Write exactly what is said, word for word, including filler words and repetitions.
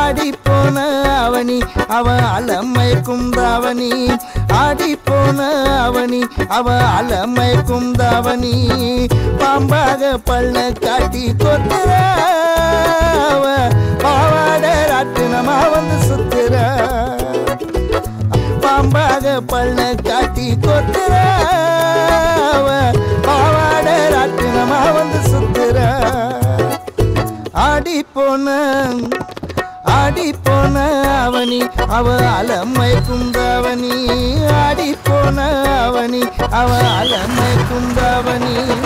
ஆடி போன அவனி அவ அலமை குந்தாவணி ஆடி போன அவனி அவ அலமை குந்தாவணி பாம்பாக பள்ள காட்டி கொத்துற பாவாட ராட்டினமா வந்து சுத்துற பாம்பாக பள்ள காட்டி கொத்துற பாவாட ராட்டினமா வந்து சுத்துற ஆடி போன ஆடி போன அவனி அவ அலமை குந்தாவணி ஆடி போன அவனி அவ அலமை குந்தாவணி